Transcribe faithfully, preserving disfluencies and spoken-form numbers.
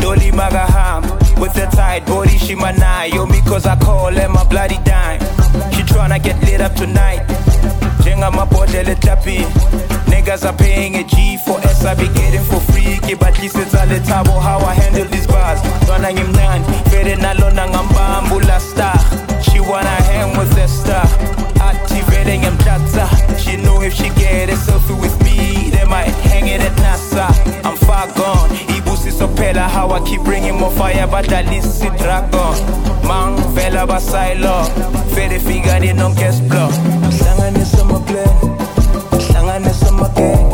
Dolly Magaham, with the tight body, she my nine. Yo, me cause I call her my bloody dime. She tryna get lit up tonight. Jenga my body, let tappy. Niggas are paying a G for S, I be getting for free. Keep at least it's a little how I handle these bars. Dona him nan, fede na lona ngambambula star. She wanna hang with the star. Activating him data. She know if she get a selfie with me, they might hang it at NASA. I'm far gone. Ibusi sopela how I keep bringing more fire, but at least it's dragon. Man, vela basailo. Fede figure in on guest block. Sangane summer play. Sangane summer game.